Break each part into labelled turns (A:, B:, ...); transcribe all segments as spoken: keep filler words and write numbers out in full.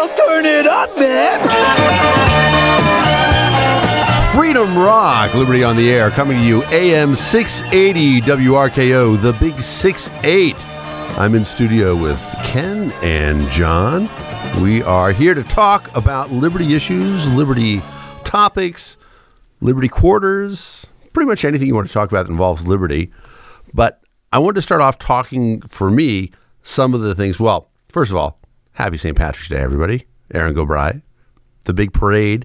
A: Well, turn it up, man.
B: Freedom Rock, Liberty on the Air, coming to you A M six eighty W R K O, the Big six eight. I'm in studio with Ken and John. We are here to talk about liberty issues, liberty topics, liberty quarters, pretty much anything you want to talk about that involves liberty. But I wanted to start off talking, for me, some of the things. Well, first of all, happy Saint Patrick's Day, everybody. Aaron Gobrai. The big parade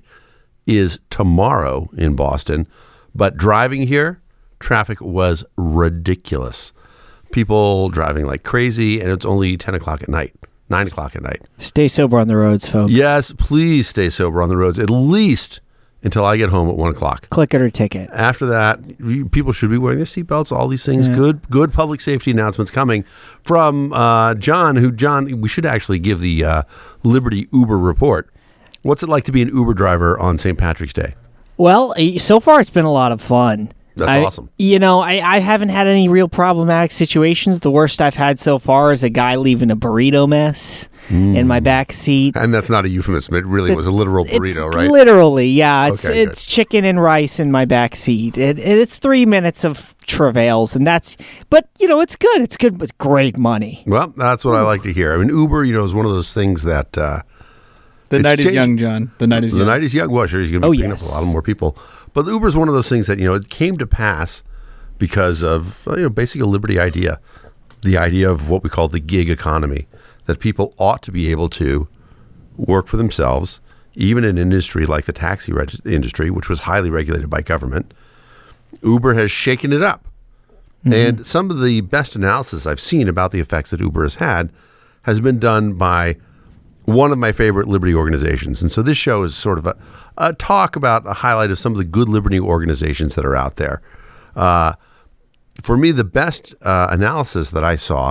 B: is tomorrow in Boston, but driving here, traffic was ridiculous. People driving like crazy, and it's only ten o'clock at night, nine o'clock at night.
C: Stay sober on the roads, folks.
B: Yes, please stay sober on the roads, at least until I get home at one o'clock.
C: Click it or ticket.
B: After that, you, people should be wearing their seatbelts, all these things. Yeah. Good good public safety announcements coming from uh, John, who, John, we should actually give the uh, Liberty Uber report. What's it like to be an Uber driver on Saint Patrick's Day?
C: Well, so far it's been a lot of fun.
B: That's
C: I,
B: awesome.
C: You know, I, I haven't had any real problematic situations. The worst I've had so far is a guy leaving a burrito mess mm. in my back seat.
B: And that's not a euphemism. It really it, was a literal burrito, right?
C: Literally, yeah. It's
B: okay,
C: it's good. Chicken and rice in my back seat. It, it, it's three minutes of travails, and that's. But you know, it's good. It's good with great money.
B: Well, that's what Ooh. I like to hear. I mean, Uber, you know, is one of those things that. Uh,
D: the night
B: changed.
D: is young, John. The night is
B: the
D: young.
B: The night is young. Well, sure, he's going to be
C: oh,
B: picking
C: yes.
B: up a lot more people. But Uber is one of those things that, you know, it came to pass because of, you know, basically a liberty idea, the idea of what we call the gig economy, that people ought to be able to work for themselves, even in an industry like the taxi reg- industry, which was highly regulated by government. Uber has shaken it up. Mm-hmm. And some of the best analysis I've seen about the effects that Uber has had has been done by one of my favorite liberty organizations. And so this show is sort of a, a talk about a highlight of some of the good liberty organizations that are out there. Uh, for me, the best uh, analysis that I saw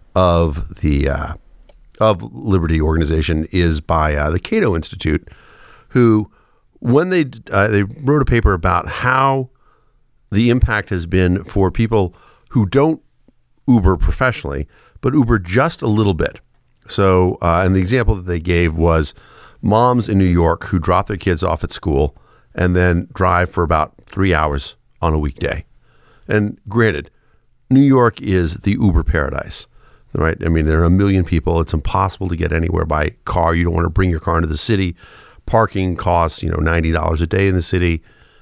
B: of the uh, of Liberty organization is by uh, the Cato Institute, who, when they uh, they wrote a paper about how the impact has been for people who don't Uber professionally, but Uber just a little bit. So, uh, and the example that they gave was moms in New York who drop their kids off at school and then drive for about three hours on a weekday. And granted, New York is the Uber paradise, right? I mean, there are a million people. It's impossible to get anywhere by car. You don't want to bring your car into the city. Parking costs, you know, ninety dollars a day in the city.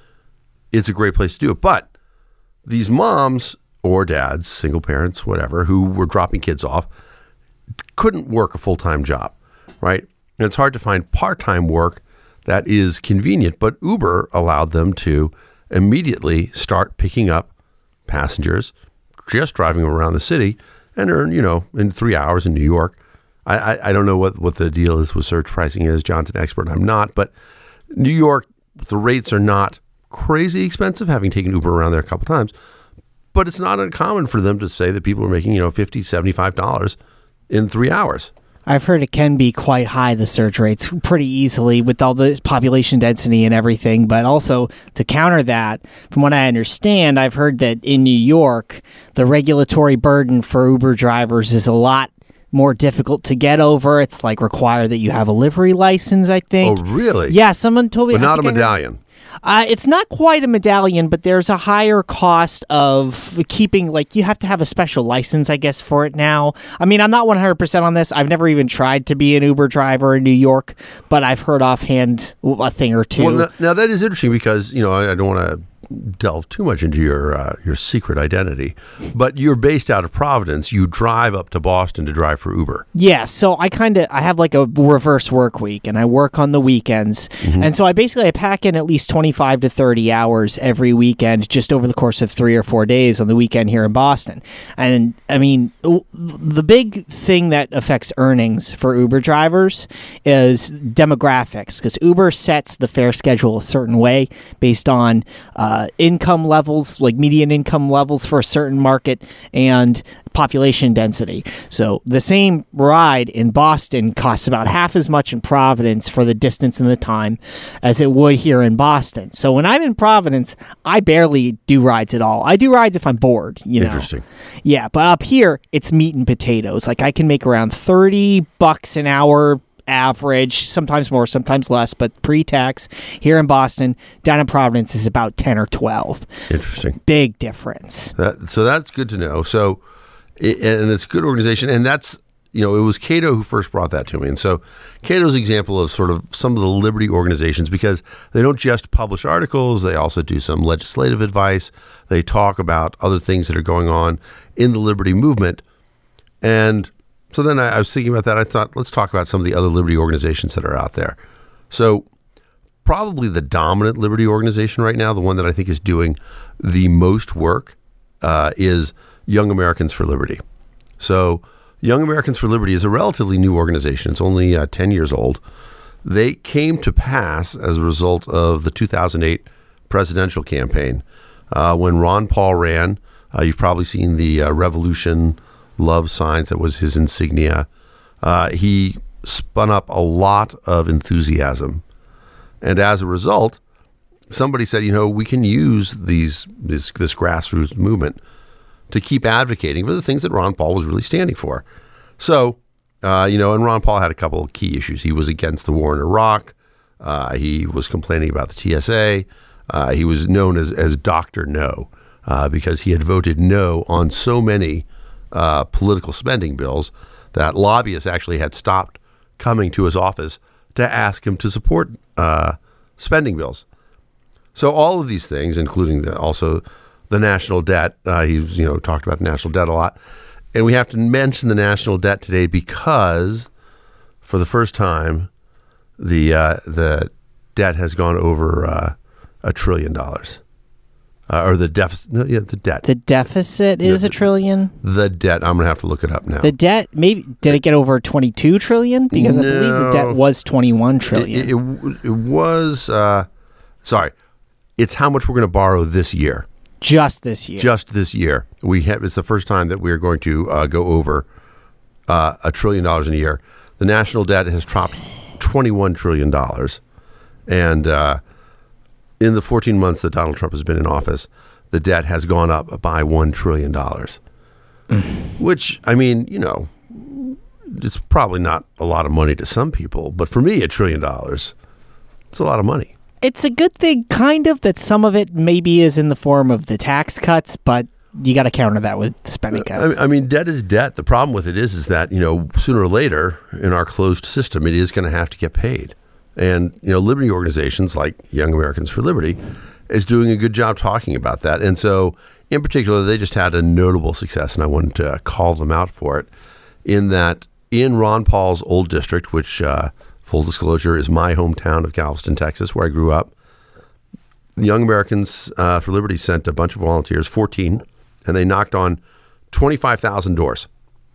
B: It's a great place to do it. But these moms or dads, single parents, whatever, who were dropping kids off, couldn't work a full-time job, right? And it's hard to find part-time work that is convenient, but Uber allowed them to immediately start picking up passengers, just driving around the city, and earn, you know, in three hours in New York. I, I, I don't know what, what the deal is with surge pricing is. John's an expert. I'm not. But New York, the rates are not crazy expensive, having taken Uber around there a couple times. But it's not uncommon for them to say that people are making, you know, fifty dollars, seventy-five dollars in three hours.
C: I've heard it can be quite high, the surge rates, pretty easily with all the population density and everything. But also, to counter that, from what I understand, I've heard that in New York, the regulatory burden for Uber drivers is a lot more difficult to get over. It's like require that you have a livery license, I think.
B: Oh, really?
C: Yeah, someone told me.
B: But not a medallion.
C: Uh, it's not quite a medallion, but there's a higher cost of keeping, like, you have to have a special license, I guess, for it now. I mean, I'm not one hundred percent on this. I've never even tried to be an Uber driver in New York, but I've heard offhand a thing or two.
B: Well, now, now that is interesting because, you know, I, I don't want to delve too much into your uh, your secret identity, but you're based out of Providence. You drive up to Boston to drive for Uber.
C: Yeah, so I kind of I have like a reverse work week, and I work on the weekends, mm-hmm. and so I basically I pack in at least twenty-five to thirty hours every weekend, just over the course of three or four days on the weekend here in Boston. And I mean, the big thing that affects earnings for Uber drivers is demographics, because Uber sets the fare schedule a certain way based on uh, income levels, like median income levels for a certain market, and population density. So the same ride in Boston costs about half as much in Providence for the distance and the time as it would here in Boston. So when I'm in Providence, I barely do rides at all. I do rides if I'm bored, you know.
B: Interesting.
C: Yeah, but up here, it's meat and potatoes. Like I can make around thirty bucks an hour average, sometimes more, sometimes less, but pre-tax here in Boston. Down in Providence is about ten or twelve.
B: Interesting.
C: Big difference.
B: That, so that's good to know. So, it, and it's a good organization, and that's, you know, it was Cato who first brought that to me. And so Cato's example of sort of some of the liberty organizations, because they don't just publish articles, they also do some legislative advice. They talk about other things that are going on in the liberty movement. And so then I, I was thinking about that. I thought, let's talk about some of the other liberty organizations that are out there. So probably the dominant liberty organization right now, the one that I think is doing the most work, uh, is Young Americans for Liberty. So Young Americans for Liberty is a relatively new organization. It's only uh, ten years old. They came to pass as a result of the two thousand eight presidential campaign. Uh, when Ron Paul ran, uh, you've probably seen the uh, Revolution Love signs. That was his insignia. Uh, he spun up a lot of enthusiasm. And as a result, somebody said, you know, we can use these this, this grassroots movement to keep advocating for the things that Ron Paul was really standing for. So, uh, you know, and Ron Paul had a couple of key issues. He was against the war in Iraq. Uh, he was complaining about the T S A. Uh, he was known as, as Doctor No uh, because he had voted no on so many uh, political spending bills that lobbyists actually had stopped coming to his office to ask him to support uh, spending bills. So all of these things, including the, also the national debt, uh, he's you know talked about the national debt a lot, and we have to mention the national debt today because for the first time, the uh, the debt has gone over uh, a trillion dollars, uh, or the deficit. No, yeah, the debt.
C: The deficit is
B: the,
C: a trillion.
B: The debt. I'm gonna have to look it up now.
C: The debt, maybe did it get over twenty-two trillion? Because no, I believe the debt was twenty-one trillion.
B: It, it, it was. Uh, sorry, it's how much we're going to borrow this year.
C: Just this year.
B: Just this year. We have. It's the first time that we are going to uh, go over uh, a trillion dollars in a year. The national debt has dropped twenty-one trillion dollars, and uh, in the fourteen months that Donald Trump has been in office, the debt has gone up by one trillion dollars. Which, I mean, you know, it's probably not a lot of money to some people, but for me, a trillion dollars, it's a lot of money.
C: It's a good thing, kind of, that some of it maybe is in the form of the tax cuts, but you got to counter that with spending cuts.
B: I, I mean, debt is debt. The problem with it is, is that, you know, sooner or later in our closed system, it is going to have to get paid. And, you know, liberty organizations like Young Americans for Liberty is doing a good job talking about that. And so, in particular, they just had a notable success, and I wanted to call them out for it, in that in Ron Paul's old district, which, uh, full disclosure, is my hometown of Galveston, Texas, where I grew up, the Young Americans uh, for Liberty sent a bunch of volunteers, fourteen, and they knocked on twenty-five thousand doors,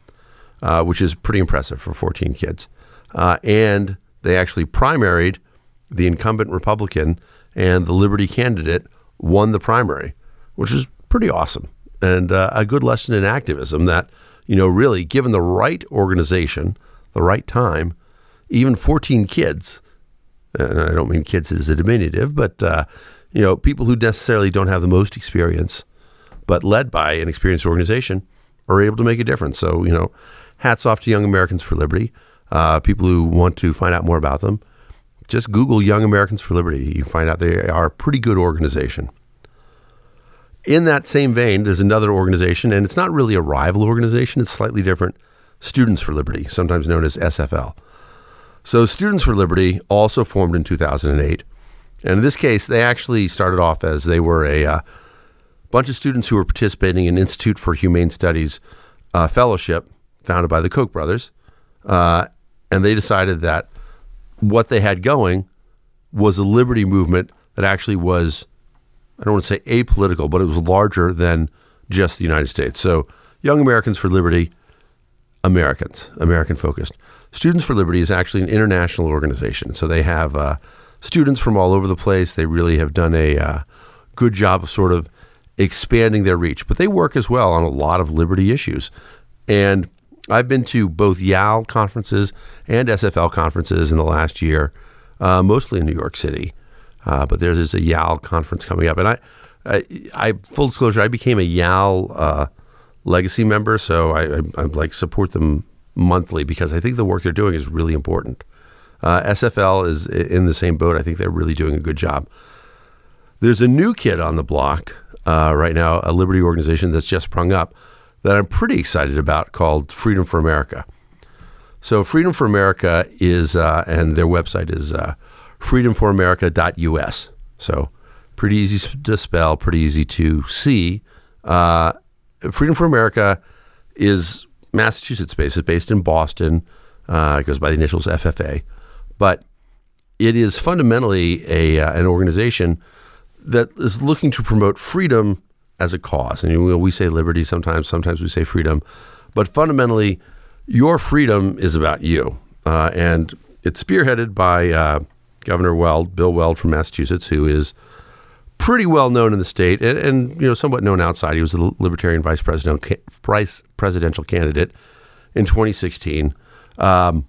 B: uh, which is pretty impressive for fourteen kids. Uh, and they actually primaried the incumbent Republican, and the Liberty candidate won the primary, which is pretty awesome. And uh, a good lesson in activism that, you know, really, given the right organization, the right time, even fourteen kids, and I don't mean kids as a diminutive, but, uh, you know, people who necessarily don't have the most experience, but led by an experienced organization, are able to make a difference. So, you know, hats off to Young Americans for Liberty. Uh, people who want to find out more about them, just Google Young Americans for Liberty. You find out they are a pretty good organization. In that same vein, there's another organization, and it's not really a rival organization. It's slightly different. Students for Liberty, sometimes known as S F L. So Students for Liberty also formed in two thousand eight. And in this case, they actually started off as they were a uh, bunch of students who were participating in Institute for Humane Studies uh, fellowship founded by the Koch brothers. Uh, and they decided that what they had going was a liberty movement that actually was, I don't want to say apolitical, but it was larger than just the United States. So Young Americans for Liberty, Americans, American focused. Students for Liberty is actually an international organization. So they have uh, students from all over the place. They really have done a uh, good job of sort of expanding their reach. But they work as well on a lot of liberty issues. And I've been to both Y A L conferences and S F L conferences in the last year, uh, mostly in New York City. Uh, but there's a Y A L conference coming up. And I, I, I full disclosure, I became a Y A L uh, legacy member. So I, I, I like support them monthly because I think the work they're doing is really important. Uh, S F L is in the same boat. I think they're really doing a good job. There's a new kid on the block uh, right now, a liberty organization that's just sprung up that I'm pretty excited about called Freedom for America. So Freedom for America is, uh, and their website is uh, freedom for america dot U S. So pretty easy to spell, pretty easy to see. Uh, Freedom for America is Massachusetts-based. It's based in Boston. Uh, it goes by the initials F F A. But it is fundamentally a uh, an organization that is looking to promote freedom as a cause. And you know, we say liberty sometimes, sometimes we say freedom. But fundamentally, your freedom is about you. Uh, and it's spearheaded by uh, Governor Weld, Bill Weld from Massachusetts, who is pretty well known in the state and, and you know somewhat known outside. He was the Libertarian vice presidential, vice presidential candidate in twenty sixteen. Um,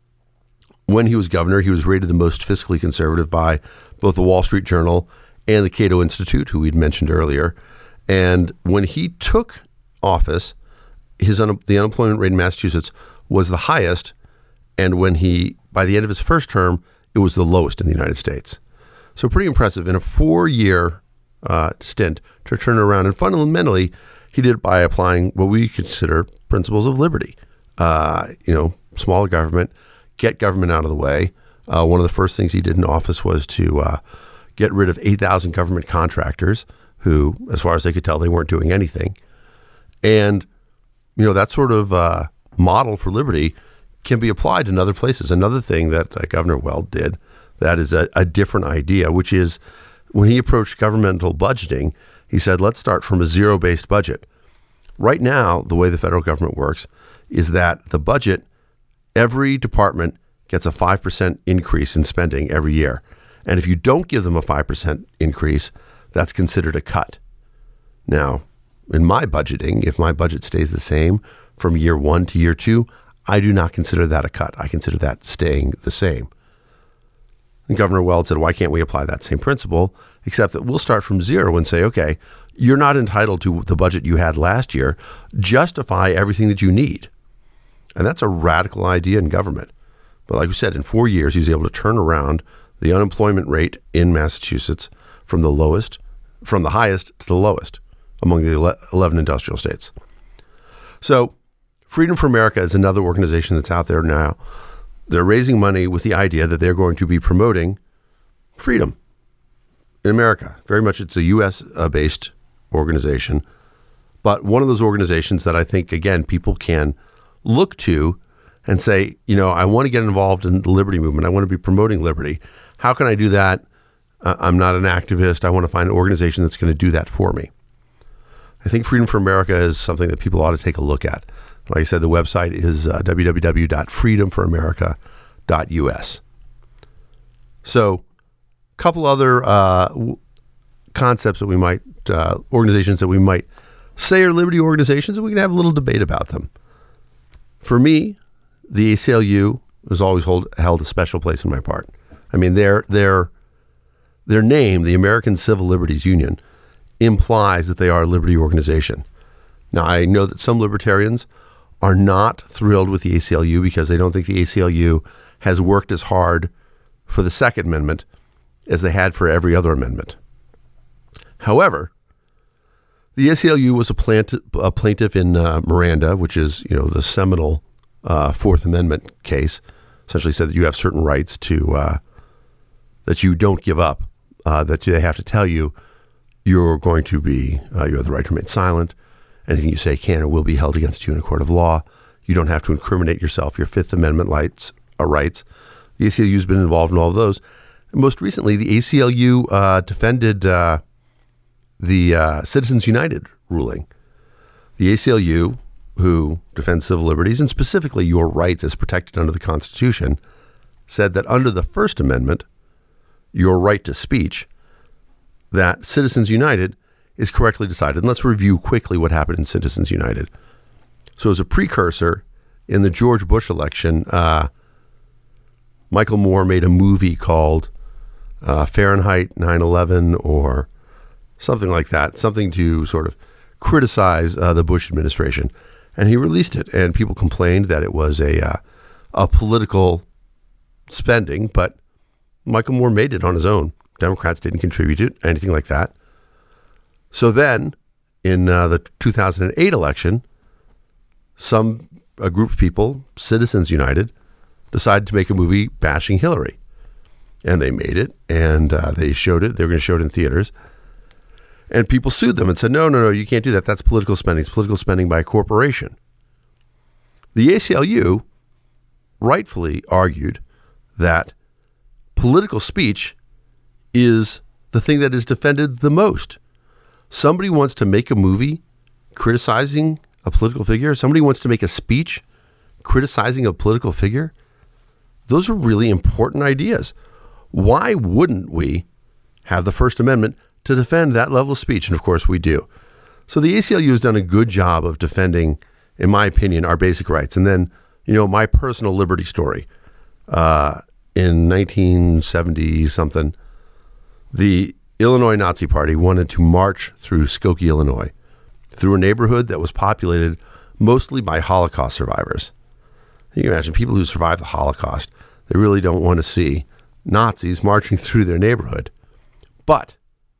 B: when he was governor, he was rated the most fiscally conservative by both the Wall Street Journal and the Cato Institute, who we'd mentioned earlier. And when he took office, his un- the unemployment rate in Massachusetts was the highest. And when he, by the end of his first term, it was the lowest in the United States. So pretty impressive in a four-year uh, stint to turn it around. And fundamentally, he did it by applying what we consider principles of liberty. Uh, you know, smaller government, get government out of the way. Uh, one of the first things he did in office was to uh, get rid of eight thousand government contractors who, as far as they could tell, they weren't doing anything. And, you know, that sort of uh, model for liberty can be applied in other places. Another thing that uh, Governor Weld did that is a, a different idea, which is when he approached governmental budgeting, he said, let's start from a zero-based budget. Right now, the way the federal government works is that the budget, every department gets a five percent increase in spending every year. And if you don't give them a five percent increase, that's considered a cut. Now, in my budgeting, if my budget stays the same from year one to year two, I do not consider that a cut. I consider that staying the same. And Governor Weld said, why can't we apply that same principle, except that we'll start from zero and say, okay, you're not entitled to the budget you had last year. Justify everything that you need. And that's a radical idea in government. But like we said, in four years, he was able to turn around the unemployment rate in Massachusetts from the lowest, from the highest to the lowest among the eleven industrial states. So Freedom for America is another organization that's out there now. They're raising money with the idea that they're going to be promoting freedom in America. Very much it's a U S-based organization, but one of those organizations that I think, again, people can look to and say, you know, I want to get involved in the liberty movement. I want to be promoting liberty. How can I do that? Uh, I'm not an activist. I want to find an organization that's going to do that for me. I think Freedom for America is something that people ought to take a look at. Like I said, the website is uh, w w w dot freedom for america dot U S. So a couple other uh, w- concepts that we might, uh, organizations that we might say are liberty organizations, and we can have a little debate about them. For me, the A C L U has always hold, held a special place in my heart. I mean, their their their name, the American Civil Liberties Union, implies that they are a liberty organization. Now, I know that some libertarians are not thrilled with the A C L U because they don't think the A C L U has worked as hard for the Second Amendment as they had for every other amendment. However, the A C L U was a, plant, a plaintiff in uh, Miranda, which is, you know, the seminal uh, Fourth Amendment case. Essentially said that you have certain rights to uh, that you don't give up. Uh, that they have to tell you you're going to be uh, you have the right to remain silent. Anything you say can or will be held against you in a court of law. You don't have to incriminate yourself. Your Fifth Amendment rights are rights. The A C L U has been involved in all of those. And most recently, the A C L U uh, defended uh, the uh, Citizens United ruling. The A C L U, who defends civil liberties and specifically your rights as protected under the Constitution, said that under the First Amendment, your right to speech, that Citizens United is correctly decided. And let's review quickly what happened in Citizens United. So as a precursor, in the George Bush election, uh, Michael Moore made a movie called uh, Fahrenheit nine eleven or something like that, something to sort of criticize uh, the Bush administration. And he released it, and people complained that it was a uh, a political spending, but Michael Moore made it on his own. Democrats didn't contribute to it, anything like that. So then, in uh, the two thousand eight election, some a group of people, Citizens United, decided to make a movie bashing Hillary. And they made it, and uh, they showed it. They were going to show it in theaters. And people sued them and said, no, no, no, you can't do that. That's political spending. It's political spending by a corporation. The A C L U rightfully argued that political speech is the thing that is defended the most. Somebody wants to make a movie criticizing a political figure. Somebody wants to make a speech criticizing a political figure. Those are really important ideas. Why wouldn't we have the First Amendment to defend that level of speech? And of course we do. So the A C L U has done a good job of defending, in my opinion, our basic rights. And then, you know, my personal liberty story. Uh, in nineteen seventy something, the Illinois Nazi Party wanted to march through Skokie, Illinois, through a neighborhood that was populated mostly by Holocaust survivors. You can imagine people who survived the Holocaust, they really don't want to see Nazis marching through their neighborhood. But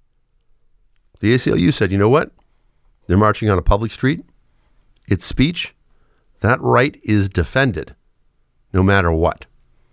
B: the A C L U said, you know what? They're marching on a public street. It's speech. That right is defended no matter what.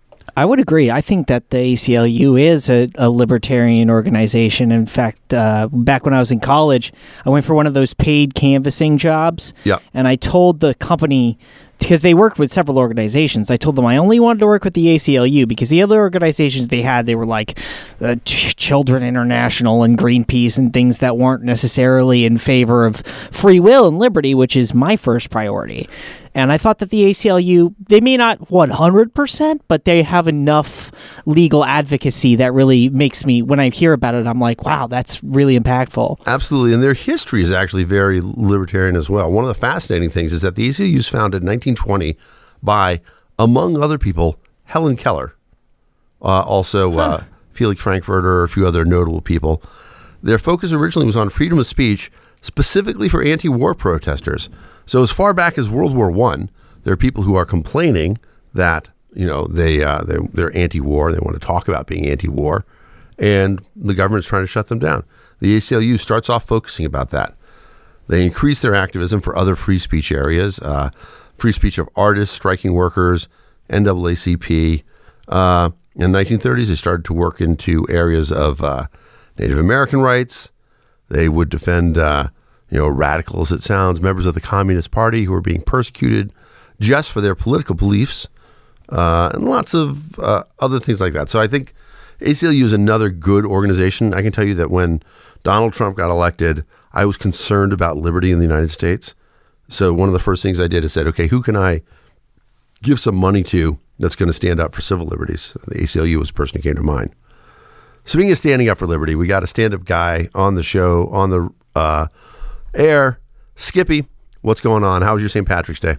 C: I would agree. I think that the A C L U is a, a libertarian organization. In fact, uh, back when I was in college, I went for one of those paid canvassing jobs.
B: Yeah.
C: And I told the company, because they worked with several organizations, I told them I only wanted to work with the A C L U because the other organizations they had, they were like uh, Ch- Children International and Greenpeace and things that weren't necessarily in favor of free will and liberty, which is my first priority. And I thought that the A C L U, they may not one hundred percent, but they have enough legal advocacy that really makes me, when I hear about it, I'm like, wow, that's really impactful.
B: Absolutely. And their history is actually very libertarian as well. One of the fascinating things is that the A C L U was founded in nineteen twenty by, among other people, Helen Keller, uh, also uh, huh. Felix Frankfurter, a few other notable people. Their focus originally was on freedom of speech, specifically for anti-war protesters. So as far back as World War One, there are people who are complaining that, you know, they, uh, they, they're anti-war. They want to talk about being anti-war. And the government's trying to shut them down. The A C L U starts off focusing about that. They increase their activism for other free speech areas, uh, free speech of artists, striking workers, N double A C P. Uh, in the nineteen thirties, they started to work into areas of uh, Native American rights. They would defend uh, you know, radical as it sounds, members of the Communist Party who are being persecuted just for their political beliefs, uh, and lots of uh, other things like that. So I think A C L U is another good organization. I can tell you that when Donald Trump got elected, I was concerned about liberty in the United States. So one of the first things I did is said, okay, who can I give some money to that's going to stand up for civil liberties? The A C L U was the person who came to mind. Speaking of standing up for liberty, we got a stand-up guy on the show, on the uh, air. Skippy, what's going on? How was your Saint Patrick's Day?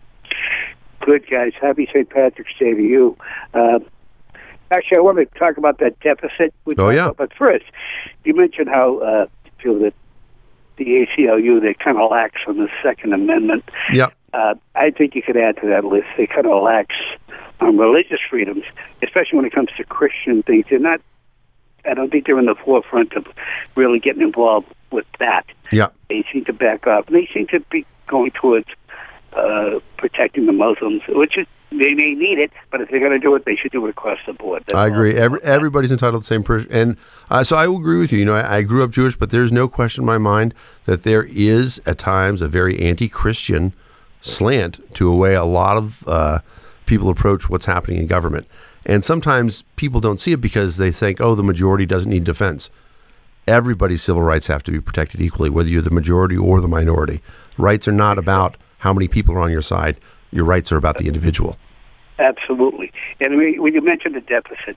E: Good, guys. Happy Saint Patrick's Day to you. Uh, actually, I want to talk about that deficit. We
B: oh, yeah.
E: About, but first, you mentioned how uh, you feel that the A C L U, they kind of lax on the Second Amendment.
B: Yep.
E: Uh, I think you could add to that list. They kind of lax on religious freedoms, especially when it comes to Christian things. They're not, I don't think they're in the forefront of really getting involved with that.
B: Yeah.
E: They seem to back up. They seem to be going towards uh, protecting the Muslims, which is, they may need it, but if they're going to do it, they should do it across the board. That's
B: I agree.
E: all.
B: Every, everybody's entitled to the same person. And uh, so I will agree with you. You know, I, I grew up Jewish, but there's no question in my mind that there is at times a very anti-Christian slant to the way a lot of uh, people approach what's happening in government. And sometimes people don't see it because they think, oh, the majority doesn't need defense. Everybody's civil rights have to be protected equally, whether you're the majority or the minority. Rights are not about how many people are on your side. Your rights are about the individual.
E: Absolutely. And when you mentioned the deficit,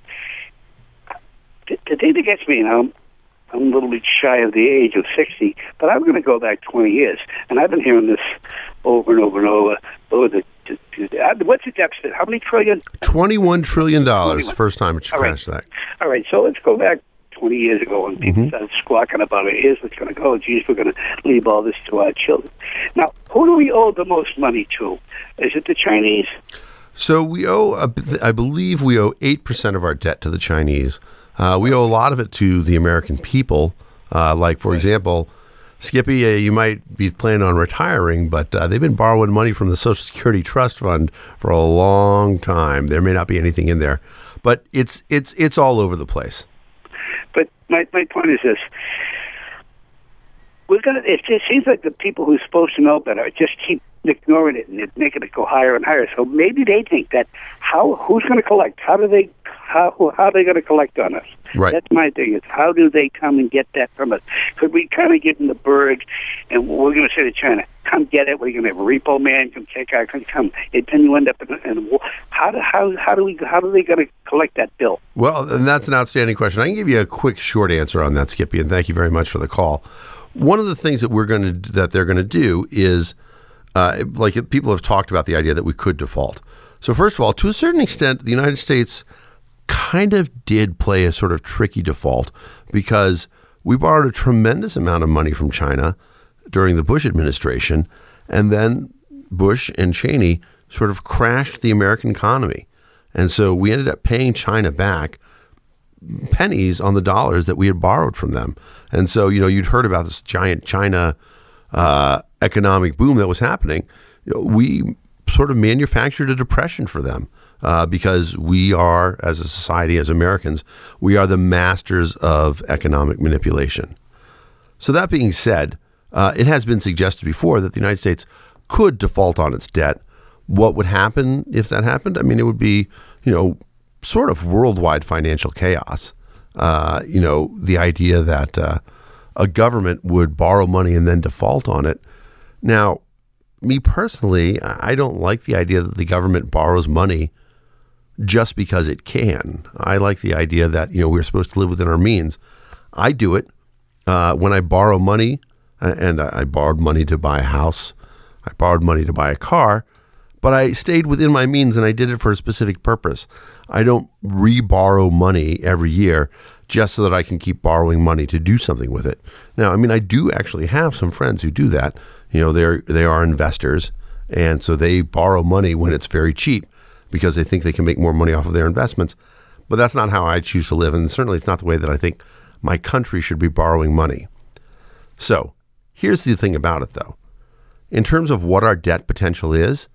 E: the, the thing that gets me, you know, I'm a little bit shy of the age of sixty, but I'm going to go back twenty years. And I've been hearing this over and over and over. over the, the, the, what's the deficit? How many trillion?
B: twenty-one trillion dollars.
E: twenty-one.
B: First time it's crashed that.
E: All right, so let's go back twenty years ago when people mm-hmm. started squawking about it. Here's what's going to go. Geez, we're going to leave all this to our children. Now, who do we owe the most money to? Is it the Chinese?
B: So we owe, a, I believe we owe eight percent of our debt to the Chinese. Uh, we owe a lot of it to the American people. Uh, like, for example, Skippy, uh, you might be planning on retiring, but uh, they've been borrowing money from the Social Security Trust Fund for a long time. There may not be anything in there, but it's it's it's all over the place.
E: But my, my point is this. We're gonna. It just seems like the people who're supposed to know better just keep ignoring it and making it go higher and higher. So maybe they think that how who's going to collect? How do they how how are they going to collect on us?
B: Right.
E: That's my thing. Is how do they come and get that from us? Could we kind of give them the bird, and we're going to say to China, "Come get it." We're going to have a repo man come take our come. And then you end up in, in how do how how do we how do they going to collect that bill?
B: Well, and that's an outstanding question. I can give you a quick, short answer on that, Skippy, and thank you very much for the call. One of the things that we're going to that they're going to do is, uh, like people have talked about the idea that we could default. So first of all, to a certain extent, the United States kind of did play a sort of tricky default because we borrowed a tremendous amount of money from China during the Bush administration, and then Bush and Cheney sort of crashed the American economy, and so we ended up paying China back pennies on the dollars that we had borrowed from them. And so, you know, you'd heard about this giant China uh, economic boom that was happening. You know, we sort of manufactured a depression for them uh, because we are, as a society, as Americans, we are the masters of economic manipulation. So that being said, uh, it has been suggested before that the United States could default on its debt. What would happen if that happened? I mean, it would be, you know, sort of worldwide financial chaos. Uh, you know, the idea that uh, a government would borrow money and then default on it. Now, me personally, I don't like the idea that the government borrows money just because it can. I like the idea that, you know, we're supposed to live within our means. I do it uh, when I borrow money, and I borrowed money to buy a house. I borrowed money to buy a car. But I stayed within my means and I did it for a specific purpose. I don't re-borrow money every year just so that I can keep borrowing money to do something with it. Now, I mean, I do actually have some friends who do that. You know, they're they are investors, and so they borrow money when it's very cheap because they think they can make more money off of their investments. But that's not how I choose to live, and certainly it's not the way that I think my country should be borrowing money. So here's the thing about it, though. In terms of what our debt potential is,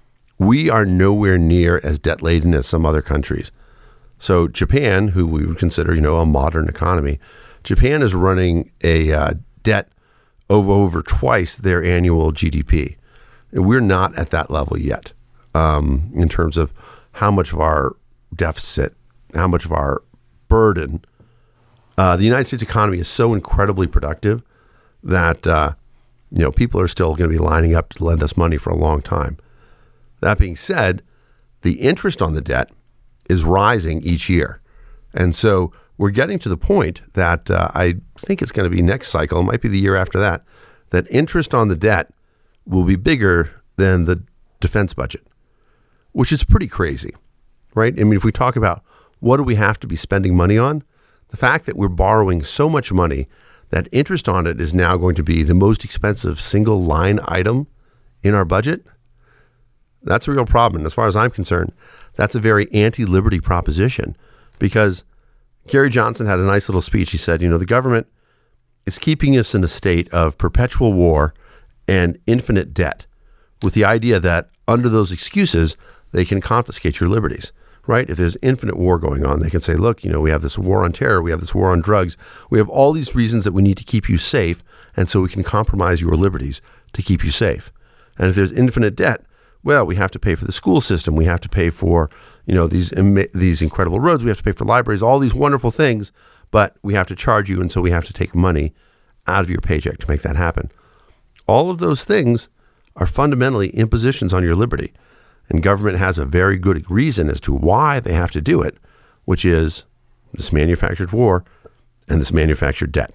B: we are nowhere near as debt-laden as some other countries. So Japan, who we would consider, you know, a modern economy, Japan is running a uh, debt of over twice their annual G D P. And we're not at that level yet um, in terms of how much of our deficit, how much of our burden. Uh, the United States economy is so incredibly productive that, uh, you know, people are still going to be lining up to lend us money for a long time. That being said, the interest on the debt is rising each year. And so we're getting to the point that uh, I think it's going to be next cycle, it might be the year after that, that interest on the debt will be bigger than the defense budget, which is pretty crazy, right? I mean, if we talk about what do we have to be spending money on, the fact that we're borrowing so much money that interest on it is now going to be the most expensive single line item in our budget, that's a real problem. And as far as I'm concerned, that's a very anti-liberty proposition because Gary Johnson had a nice little speech. He said, you know, the government is keeping us in a state of perpetual war and infinite debt with the idea that under those excuses, they can confiscate your liberties, right? If there's infinite war going on, they can say, look, you know, we have this war on terror. We have this war on drugs. We have all these reasons that we need to keep you safe. And so we can compromise your liberties to keep you safe. And if there's infinite debt, well, we have to pay for the school system. We have to pay for, you know, these these incredible roads. We have to pay for libraries, all these wonderful things, but we have to charge you, and so we have to take money out of your paycheck to make that happen. All of those things are fundamentally impositions on your liberty, and government has a very good reason as to why they have to do it, which is this manufactured war and this manufactured debt.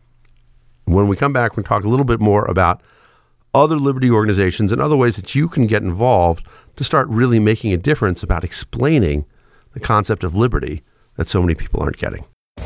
B: When we come back, we'll talk a little bit more about other liberty organizations and other ways that you can get involved to start really making a difference about explaining the concept of liberty that so many people aren't getting.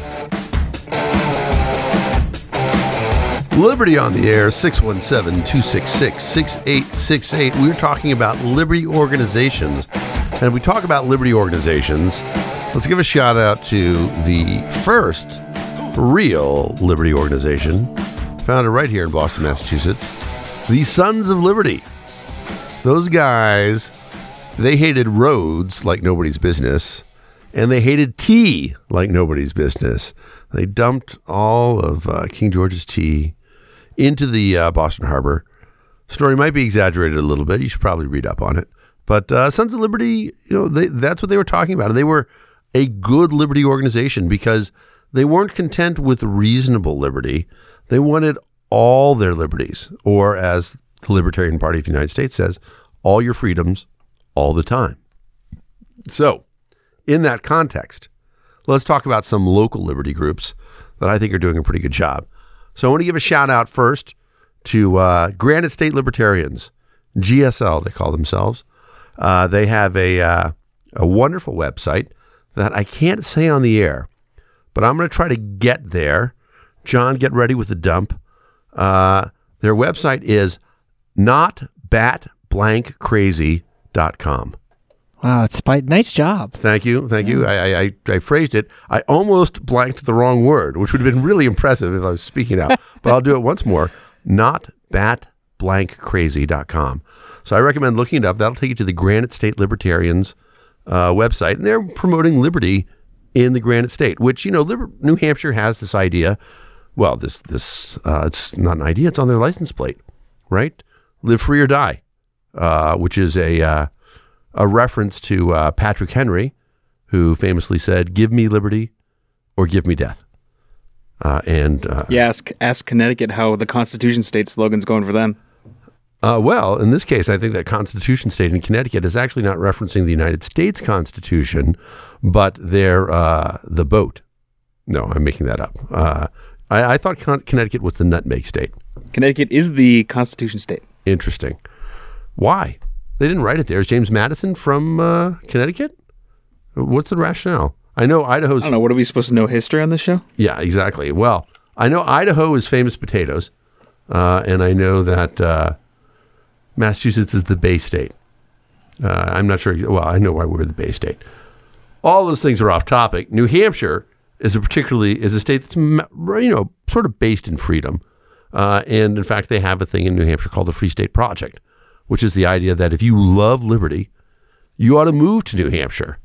B: Liberty on the air, six one seven, two six six, six eight six eight. We're talking about liberty organizations And we talk about liberty organizations. Let's give a shout out to the first real liberty organization, founded right here in Boston, Massachusetts, the Sons of Liberty. Those guys, they hated roads like nobody's business, and they hated tea like nobody's business. They dumped all of uh, King George's tea into the uh, Boston Harbor. Story might be exaggerated a little bit. You should probably read up on it. But uh, Sons of Liberty, you know, they, that's what they were talking about. They were a good liberty organization because they weren't content with reasonable liberty. They wanted all their liberties, or as the Libertarian Party of the United States says, all your freedoms all the time. So, in that context, let's talk about some local liberty groups that I think are doing a pretty good job. So I want to give a shout out first to uh, Granite State Libertarians, G S L, they call themselves. Uh, they have a uh, a wonderful website that I can't say on the air, but I'm going to try to get there. John, get ready with the dump. Uh, their website is not bat blank crazy dot com.
C: Wow, it's by, nice job.
B: Thank you. Thank you. I, I, I phrased it. I almost blanked the wrong word, which would have been really impressive if I was speaking out, but I'll do it once more. not bat blank crazy dot com. So I recommend looking it up. That'll take you to the Granite State Libertarians uh, website, and they're promoting liberty in the Granite State, which, you know, Liber- New Hampshire has this idea. Well, this, this uh, it's not an idea. It's on their license plate, right? Live free or die, uh, which is a uh, a reference to uh, Patrick Henry, who famously said, "Give me liberty or give me death." Uh, and uh,
D: yeah, ask ask Connecticut how the Constitution State slogan's going for them.
B: Uh, well, in this case, I think that Constitution State in Connecticut is actually not referencing the United States Constitution, but their uh, the boat. No, I'm making that up. Uh, I, I thought Con- Connecticut was the nutmeg state.
D: Connecticut is the Constitution State.
B: Interesting. Why? They didn't write it there. Is James Madison from uh, Connecticut? What's the rationale? I know Idaho's...
D: I don't know. What are we supposed to know history on this show?
B: Yeah, exactly. Well, I know Idaho is famous potatoes, uh, and I know that uh, Massachusetts is the Bay State. Uh, I'm not sure. Well, I know why we're the Bay State. All those things are off topic. New Hampshire is a particularly is a state that's, you know, sort of based in freedom, uh, and in fact, they have a thing in New Hampshire called the Free State Project, which is the idea that if you love liberty, you ought to move to New Hampshire.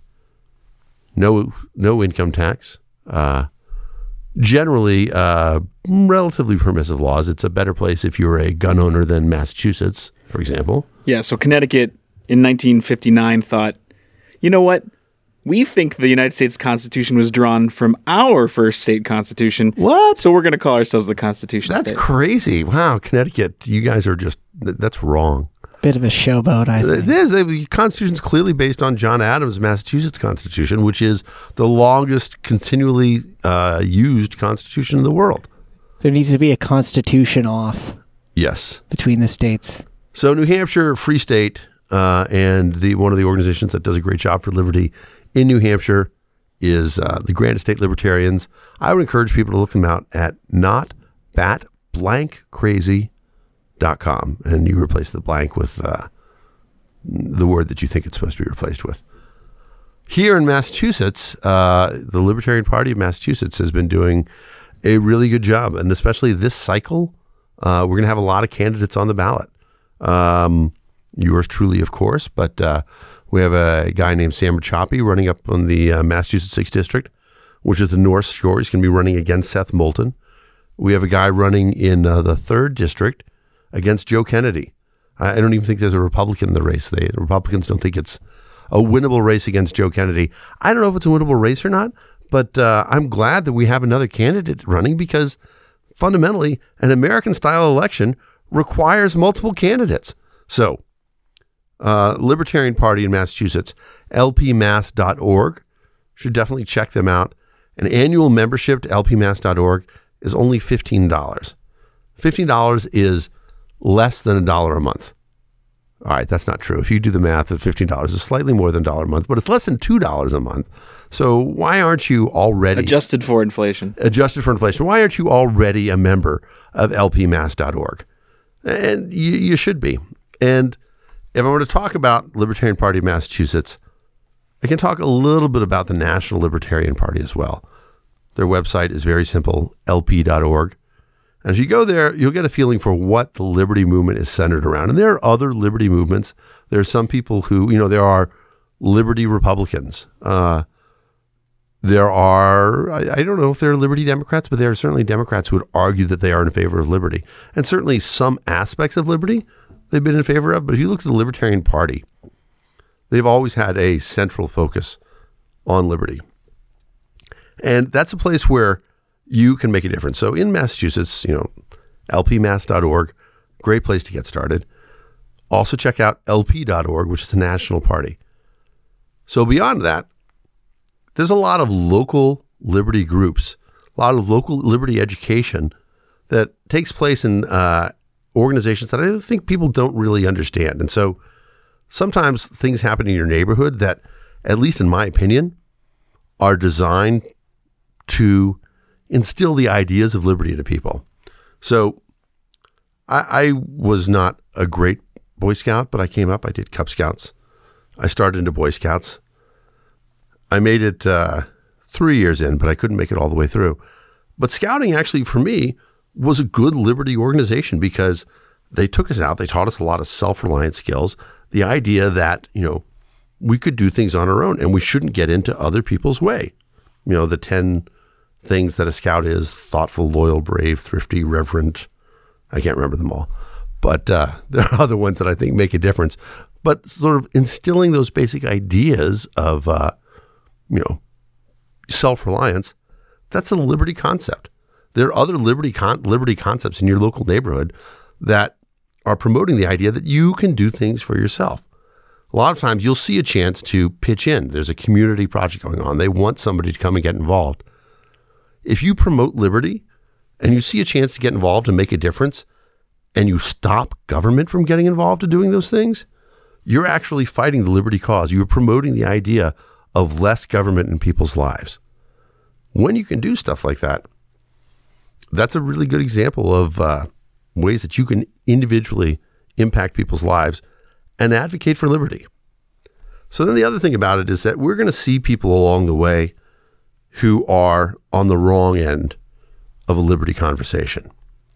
B: No, no income tax. Uh, generally, uh, relatively permissive laws. It's a better place if you're a gun owner than Massachusetts, for example.
D: Yeah, so Connecticut in nineteen fifty-nine thought, you know what? We think the United States Constitution was drawn from our first state constitution.
B: What?
D: So we're going to call ourselves the Constitution
B: That's
D: State.
B: crazy. Wow, Connecticut, you guys are just, that's wrong.
C: Bit of a showboat, I think.
B: It is. The Constitution's clearly based on John Adams' Massachusetts Constitution, which is the longest continually uh, used constitution in the world.
C: There needs to be a constitution off
B: Yes.
C: between the states.
B: So New Hampshire Free State uh, and the one of the organizations that does a great job for liberty in New Hampshire is uh, the Granite State Libertarians. I would encourage people to look them out at not bat blank crazy dot com, and you replace the blank with uh, the word that you think it's supposed to be replaced with. Here in Massachusetts, uh, the Libertarian Party of Massachusetts has been doing a really good job, and especially this cycle, uh, we're going to have a lot of candidates on the ballot. Um, yours truly, of course, but uh, we have a guy named Sam Chappie running up on the uh, Massachusetts sixth District, which is the North Shore. He's going to be running against Seth Moulton. We have a guy running in uh, the third District against Joe Kennedy. I don't even think there's a Republican in the race. They Republicans don't think it's a winnable race against Joe Kennedy. I don't know if it's a winnable race or not, but uh, I'm glad that we have another candidate running because fundamentally, an American-style election requires multiple candidates. So, uh, Libertarian Party in Massachusetts, L P mass dot org. Should definitely check them out. An annual membership to L P mass dot org is only fifteen dollars. fifteen dollars is less than a dollar a month. All right, that's not true. If you do the math, at fifteen dollars is slightly more than a dollar a month, but it's less than two dollars a month. So why aren't you already...
D: Adjusted for inflation.
B: Adjusted for inflation. Why aren't you already a member of L P mass dot org? And you, you should be. And if I were to talk about Libertarian Party of Massachusetts, I can talk a little bit about the National Libertarian Party as well. Their website is very simple, L P dot org. And if you go there, you'll get a feeling for what the liberty movement is centered around. And there are other liberty movements. There are some people who, you know, there are liberty Republicans. Uh, there are, I, I don't know if they're liberty Democrats, but there are certainly Democrats who would argue that they are in favor of liberty. And certainly some aspects of liberty they've been in favor of. But if you look at the Libertarian Party, they've always had a central focus on liberty. And that's a place where you can make a difference. So in Massachusetts, you know, L P mass dot org, great place to get started. Also check out L P dot org, which is the national party. So beyond that, there's a lot of local liberty groups, a lot of local liberty education that takes place in uh, organizations that I think people don't really understand. And so sometimes things happen in your neighborhood that, at least in my opinion, are designed to instill the ideas of liberty into people. So I, I was not a great Boy Scout, but I came up, I did Cub Scouts. I started into Boy Scouts. I made it uh, three years in, but I couldn't make it all the way through. But Scouting actually, for me, was a good liberty organization because they took us out. They taught us a lot of self-reliant skills. The idea that, you know, we could do things on our own and we shouldn't get into other people's way. You know, the ten things that a scout is: thoughtful, loyal, brave, thrifty, reverent. I can't remember them all. But uh, there are other ones that I think make a difference. But sort of instilling those basic ideas of, uh, you know, self-reliance, that's a liberty concept. There are other liberty con- liberty concepts in your local neighborhood that are promoting the idea that you can do things for yourself. A lot of times you'll see a chance to pitch in. There's a community project going on. They want somebody to come and get involved. If you promote liberty and you see a chance to get involved and make a difference, and you stop government from getting involved in doing those things, you're actually fighting the liberty cause. You're promoting the idea of less government in people's lives. When you can do stuff like that, that's a really good example of uh, ways that you can individually impact people's lives and advocate for liberty. So then the other thing about it is that we're going to see people along the way who are on the wrong end of a liberty conversation.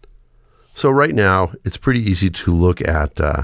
B: So right now, it's pretty easy to look at, uh,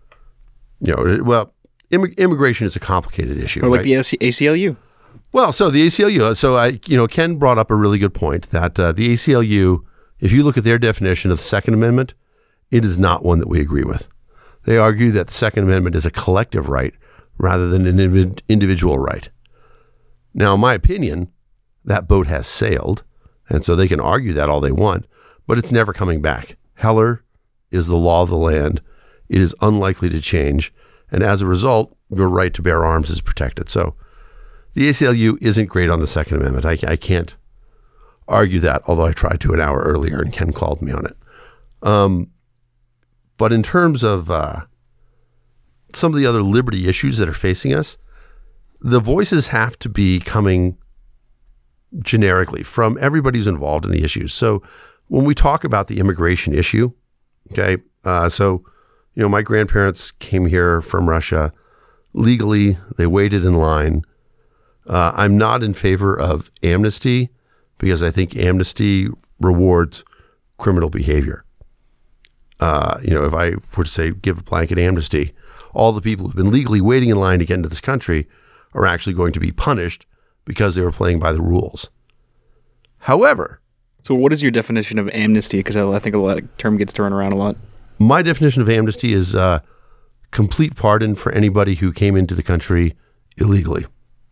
B: you know, well, imm- immigration is a complicated issue.
D: Or like
B: right?
D: the A C L U.
B: Well, so the A C L U, so I, you know, Ken brought up a really good point that uh, the A C L U, if you look at their definition of the Second Amendment, it is not one that we agree with. They argue that the Second Amendment is a collective right rather than an indiv- individual right. Now, in my opinion, that boat has sailed, and so they can argue that all they want, but it's never coming back. Heller is the law of the land. It is unlikely to change, and as a result, your right to bear arms is protected. So the A C L U isn't great on the Second Amendment. I, I can't argue that, although I tried to an hour earlier and Ken called me on it. Um, but in terms of uh, some of the other liberty issues that are facing us, the voices have to be coming generically from everybody who's involved in the issues. So when we talk about the immigration issue, okay, uh, so, you know, my grandparents came here from Russia legally. They waited in line. Uh, I'm not in favor of amnesty because I think amnesty rewards criminal behavior. Uh, you know, if I were to say give a blanket amnesty, all the people who've been legally waiting in line to get into this country are actually going to be punished because they were playing by the rules. However,
D: So what is your definition of amnesty? Because I think a lot of term gets thrown around a lot.
B: my definition of amnesty is uh, complete pardon for anybody who came into the country illegally.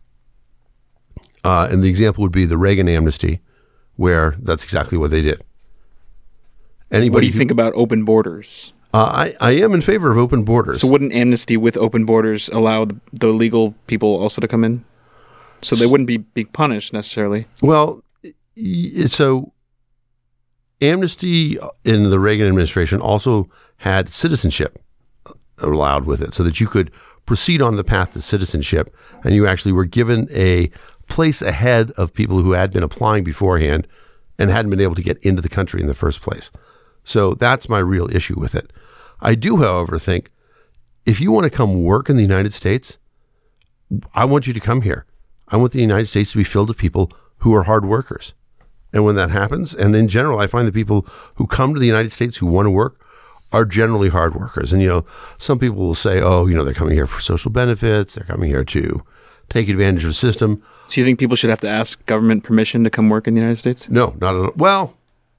B: Uh, and the example would be the Reagan amnesty, where that's exactly what they did. Anybody
D: What do you
B: who-
D: think about open borders?
B: Uh, I, I am in favor of open borders.
D: So wouldn't amnesty with open borders allow the, the legal people also to come in? So they wouldn't be being punished necessarily.
B: Well, y- so amnesty in the Reagan administration also had citizenship allowed with it so that you could proceed on the path to citizenship and you actually were given a place ahead of people who had been applying beforehand and hadn't been able to get into the country in the first place. So that's my real issue with it. I do, however, think if you want to come work in the United States, I want you to come here. I want the United States to be filled with people who are hard workers. And when that happens, and in general, I find the people who come to the United States who want to work are generally hard workers. And, you know, some people will say, oh, you know, they're coming here for social benefits. They're coming here to take advantage of the system.
D: So you think people should have to ask government permission to come work in the United States?
B: No, not at all. Well,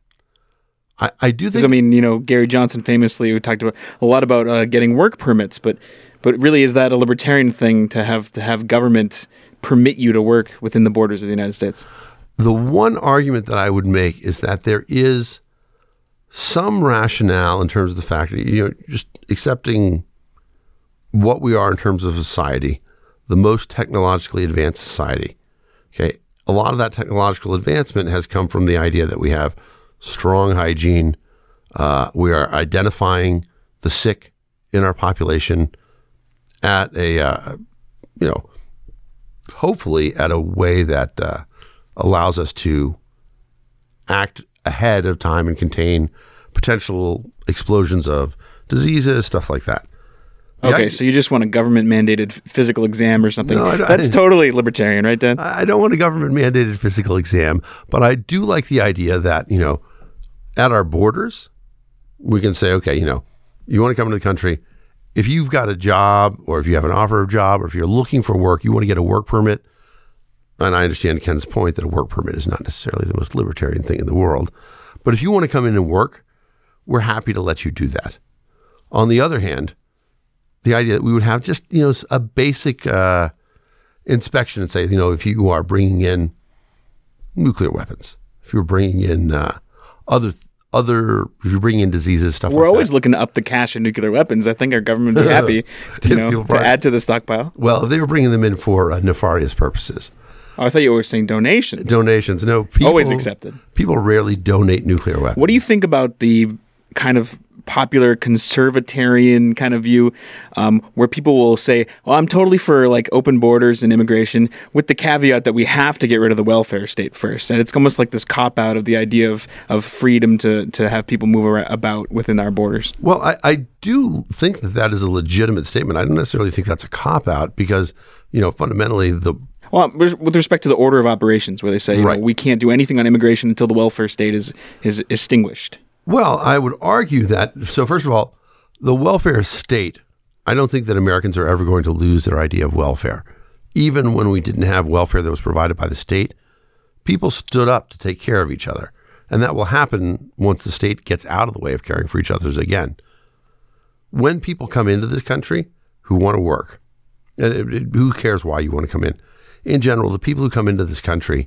B: I, I do think...
D: Because, I mean, you know, Gary Johnson famously talked about a lot about uh, getting work permits, but but really is that a libertarian thing to have to have government permit you to work within the borders of the United States?
B: The one argument that I would make is that there is some rationale in terms of the fact that, you know, just accepting what we are in terms of society, the most technologically advanced society. Okay. A lot of that technological advancement has come from the idea that we have strong hygiene. Uh, we are identifying the sick in our population at a, uh, you know, hopefully at a way that uh, allows us to act ahead of time and contain potential explosions of diseases, stuff like that.
D: Okay,
B: Yeah,
D: so you just want a government-mandated physical exam or something.
B: No, I don't-
D: That's
B: I-
D: totally libertarian, right, Dan?
B: I don't want a government mandated physical exam, but I do like the idea that, you know, at our borders, we can say, okay, you know, you want to come into the country. If you've got a job or if you have an offer of job or if you're looking for work, you want to get a work permit. And I understand Ken's point that a work permit is not necessarily the most libertarian thing in the world. But if you want to come in and work, we're happy to let you do that. On the other hand, the idea that we would have just, you know, a basic uh, inspection and say, you know, if you are bringing in nuclear weapons, if you're bringing in uh, other, other, if you're bringing in diseases, stuff
D: We're
B: like
D: always
B: that.
D: looking to up the cache in nuclear weapons. I think our government would be happy to, you know,
B: People
D: to
B: probably-
D: add to the stockpile.
B: Well, if they were bringing them in for uh, nefarious purposes.
D: Oh, I thought you were saying donations.
B: Donations, no. People,
D: Always accepted.
B: People rarely donate nuclear weapons.
D: What do you think about the kind of popular conservatarian kind of view um, where people will say, well, I'm totally for like open borders and immigration with the caveat that we have to get rid of the welfare state first. And it's almost like this cop out of the idea of, of freedom to, to have people move ar- about within our borders.
B: Well, I, I do think that that is a legitimate statement. I don't necessarily think that's a cop-out because, you know, fundamentally the...
D: Well, with respect to the order of operations where they say, you
B: Right.
D: know, we can't do anything on immigration until the welfare state is, is extinguished.
B: Well, I would argue that, so first of all, the welfare state, I don't think that Americans are ever going to lose their idea of welfare. Even when we didn't have welfare that was provided by the state, people stood up to take care of each other. And that will happen once the state gets out of the way of caring for each other again. When people come into this country who want to work, and it, it, who cares why you want to come in? In general, the people who come into this country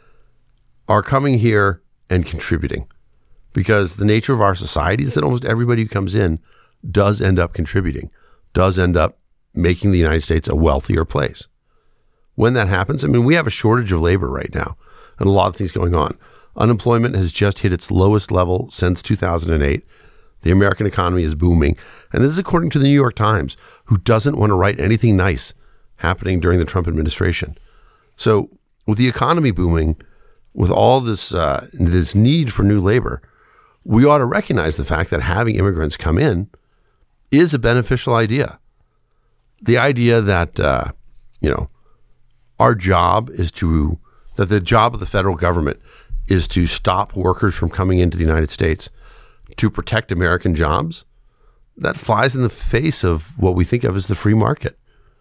B: are coming here and contributing. Because the nature of our society is that almost everybody who comes in does end up contributing, does end up making the United States a wealthier place. When that happens, I mean, we have a shortage of labor right now and a lot of things going on. Unemployment has just hit its lowest level since two thousand eight. The American economy is booming. And this is according to the New York Times, who doesn't want to write anything nice happening during the Trump administration. So with the economy booming, with all this uh, this need for new labor, we ought to recognize the fact that having immigrants come in is a beneficial idea. The idea that, uh, you know, our job is to, that the job of the federal government is to stop workers from coming into the United States to protect American jobs, that flies in the face of what we think of as the free market.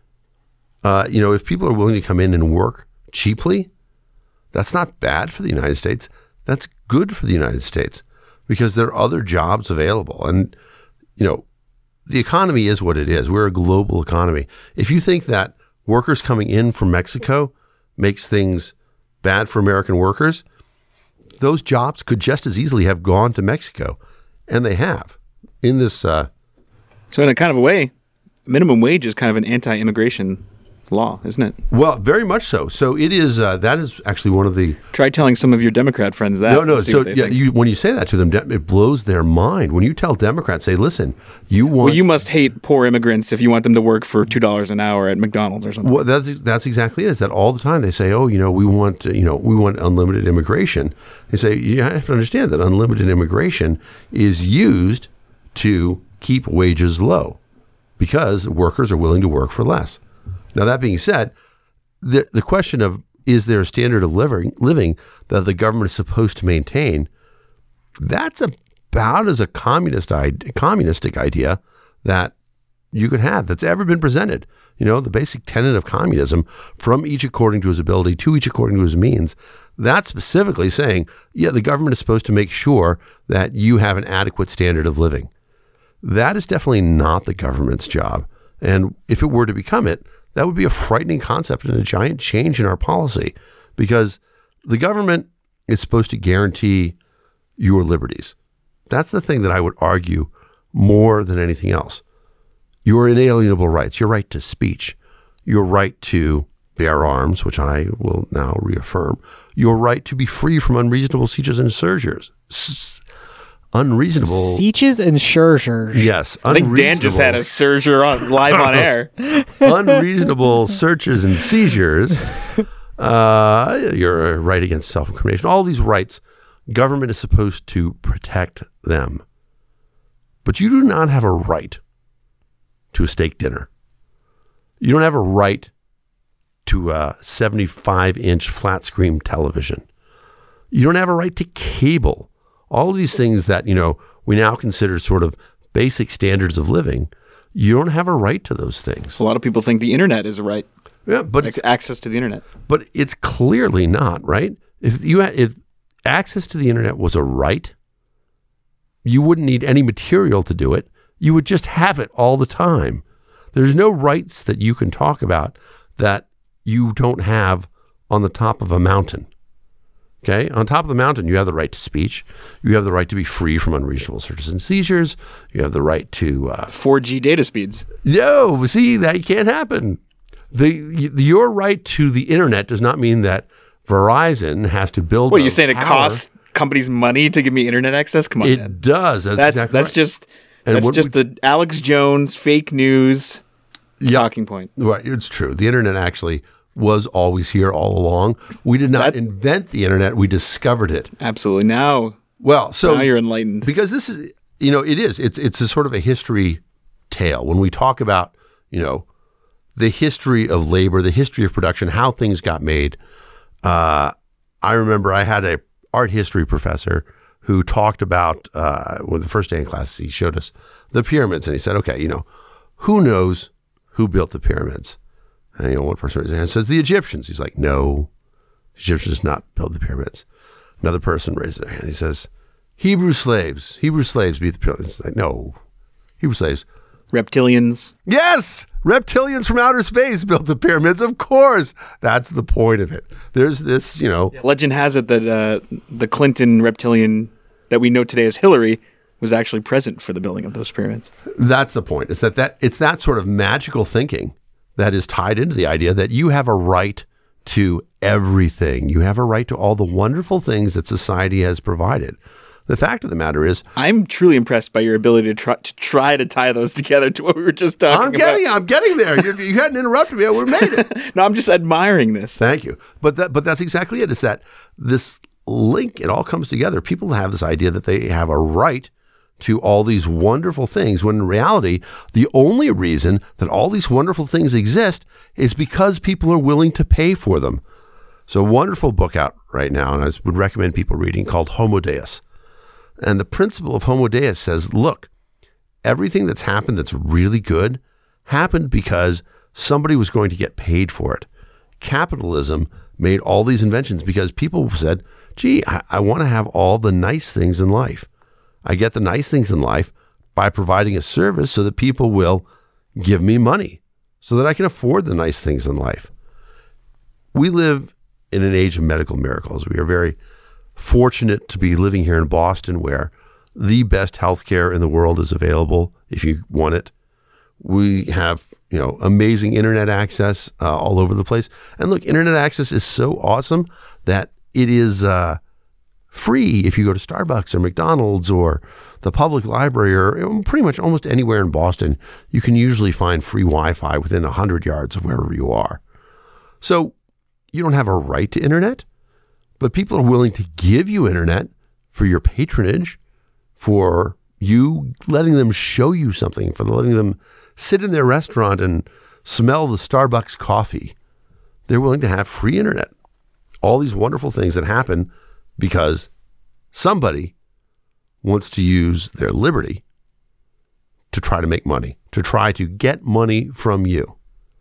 B: Uh, you know, if people are willing to come in and work cheaply, that's not bad for the United States. That's good for the United States because there are other jobs available. And, you know, the economy is what it is. We're a global economy. If you think that workers coming in from Mexico makes things bad for American workers, those jobs could just as easily have gone to Mexico. And they have in this. Uh,
D: So in a kind of a way, minimum wage is kind of an anti-immigration law, isn't it?
B: well, very much so. So it is. Uh, that is actually one of the.
D: Try telling some of your Democrat friends that.
B: No, no.
D: see
B: So
D: what they
B: yeah,
D: think.
B: you, when you say that to them, it blows their mind. When you tell Democrats, say, listen, you want.
D: Well, you must hate poor immigrants if you want them to work for two dollars an hour at McDonald's or something.
B: Well, that's that's exactly it. Is that all the time they say, oh, you know, we want, uh, you know, we want unlimited immigration. They say you have to understand that unlimited immigration is used to keep wages low because workers are willing to work for less. Now, that being said, the the question of is there a standard of living, living that the government is supposed to maintain, that's about as a communist communistic idea that you could have that's ever been presented. You know, the basic tenet of communism, from each according to his ability, to each according to his means, that's specifically saying, yeah, the government is supposed to make sure that you have an adequate standard of living. That is definitely not the government's job. And if it were to become it, that would be a frightening concept and a giant change in our policy, because the government is supposed to guarantee your liberties. That's the thing that I would argue more than anything else. Your inalienable rights, your right to speech, your right to bear arms, which I will now reaffirm, your right to be free from unreasonable sieges and seizures. S- unreasonable...
C: Sieges and seizures.
B: Yes.
D: I think Dan just had a seizure on, live on air.
B: Unreasonable searches and seizures, uh, your right against self-incrimination, all these rights, government is supposed to protect them. But you do not have a right to a steak dinner. You don't have a right to a seventy-five inch flat screen television. You don't have a right to cable. All of these things that, you know, we now consider sort of basic standards of living, you don't have a right to those things.
D: A lot of people think the internet is a right.
B: Yeah, but
D: like access to the internet.
B: But it's clearly not, right? If you had, if access to the internet was a right, you wouldn't need any material to do it. You would just have it all the time. There's no rights that you can talk about that you don't have on the top of a mountain. Okay? On top of the mountain, you have the right to speech. You have the right to be free from unreasonable searches and seizures. You have the right to... Uh,
D: four G data speeds.
B: No, see, that can't happen. The, the Your right to the internet does not mean that Verizon has to build...
D: What, you're saying it costs companies money to give me internet access? Come on,
B: It
D: man.
B: does. That's
D: That's,
B: exactly
D: that's
B: right.
D: just...
B: And
D: That's
B: what
D: just
B: we-
D: the Alex Jones fake news
B: Yeah.
D: talking point.
B: Right, it's true. The internet actually was always here all along. We did not
D: That-
B: invent the internet. We discovered it.
D: Absolutely. Now,
B: Well, so
D: now you're enlightened.
B: because this is, you know, it is. It's it's a sort of a history tale when we talk about, you know, the history of labor, the history of production, how things got made. Uh, I remember I had a art history professor who talked about, uh, well, the first day in class, he showed us the pyramids, and he said, okay, you know, who knows who built the pyramids? And, you know, one person raises his hand and says, the Egyptians. He's like, no, the Egyptians did not build the pyramids. Another person raises their hand. He says, Hebrew slaves. Hebrew slaves built the pyramids. He's like, no, Hebrew slaves.
D: Reptilians.
B: Yes, reptilians from outer space built the pyramids. Of course, that's the point of it. There's this, you know,
D: Legend has it that uh, the Clinton reptilian that we know today as Hillary was actually present for the building of those pyramids.
B: that's the point. Is that that it's that sort of magical thinking that is tied into the idea that you have a right to everything. You have a right to all the wonderful things that society has provided. The fact of the matter is,
D: I'm truly impressed by your ability to try to, try to tie those together to what we were just talking
B: I'm
D: about.
B: getting, I'm getting there. You, you hadn't interrupted me, I would have made it.
D: No, I'm just admiring this.
B: Thank you. But that, but that's exactly it. Is that this link? It all comes together. People have this idea that they have a right to all these wonderful things, when in reality, the only reason that all these wonderful things exist is because people are willing to pay for them. So, a wonderful book out right now, and I would recommend people reading, called Homo Deus. And the principle of Homo Deus says, look, everything that's happened that's really good happened because somebody was going to get paid for it. Capitalism made all these inventions because people said, gee, I, I want to have all the nice things in life. I get the nice things in life by providing a service so that people will give me money so that I can afford the nice things in life. We live in an age of medical miracles. We are very fortunate to be living here in Boston, where the best healthcare in the world is available if you want it. We have, you know, amazing internet access uh, all over the place. And look, internet access is so awesome that it is uh, free if you go to Starbucks or McDonald's or the public library or you know, pretty much almost anywhere in Boston. You can usually find free Wi-Fi within one hundred yards of wherever you are. So you don't have a right to internet, but people are willing to give you internet for your patronage, for you letting them show you something, for letting them sit in their restaurant and smell the Starbucks coffee. They're willing to have free internet. All these wonderful things that happen because somebody wants to use their liberty to try to make money, to try to get money from you.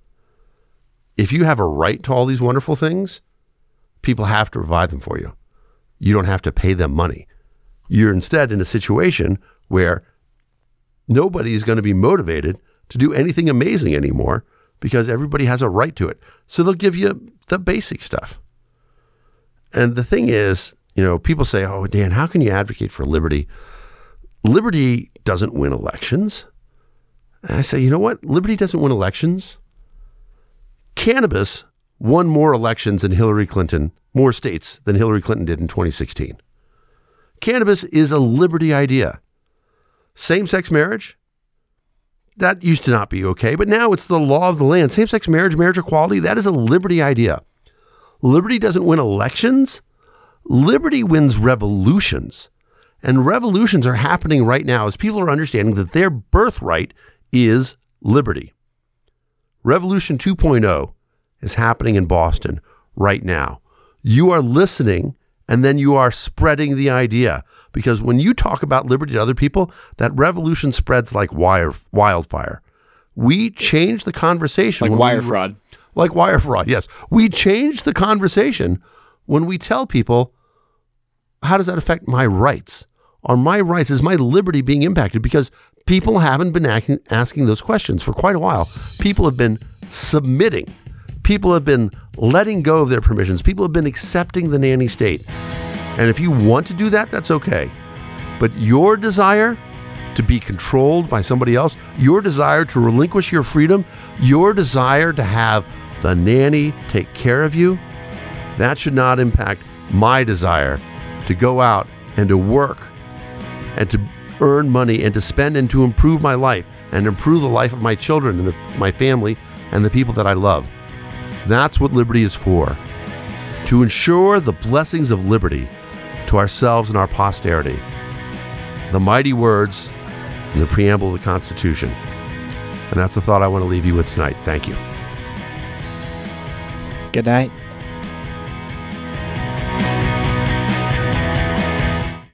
B: If you have a right to all these wonderful things, people have to provide them for you. You don't have to pay them money. You're instead in a situation where nobody's going to be motivated to do anything amazing anymore because everybody has a right to it. So they'll give you the basic stuff. And the thing is, you know, people say, oh, Dan, how can you advocate for liberty? Liberty doesn't win elections. And I say, you know what? Liberty doesn't win elections. Cannabis won more elections than Hillary Clinton, more states than Hillary Clinton did in twenty sixteen. Cannabis is a liberty idea. Same-sex marriage, that used to not be okay, but now it's the law of the land. Same-sex marriage, marriage equality, that is a liberty idea. Liberty doesn't win elections. Liberty wins revolutions. And revolutions are happening right now as people are understanding that their birthright is liberty. Revolution two point oh is happening in Boston right now. You are listening, and then you are spreading the idea. Because when you talk about liberty to other people, that revolution spreads like wire, wildfire. We change the conversation.
D: Like wire
B: we,
D: fraud.
B: Like wire fraud, yes. We change the conversation when we tell people, how does that affect my rights? Are my rights, is my liberty being impacted? Because people haven't been asking, asking those questions for quite a while. People have been submitting. People have been letting go of their permissions. People have been accepting the nanny state. And if you want to do that, that's okay. But your desire to be controlled by somebody else, your desire to relinquish your freedom, your desire to have the nanny take care of you, that should not impact my desire to go out and to work and to earn money and to spend and to improve my life and improve the life of my children and the, my family and the people that I love. That's what liberty is for. To ensure the blessings of liberty to ourselves and our posterity. The mighty words in the preamble of the Constitution. And that's the thought I want to leave you with tonight. Thank you.
C: Good night.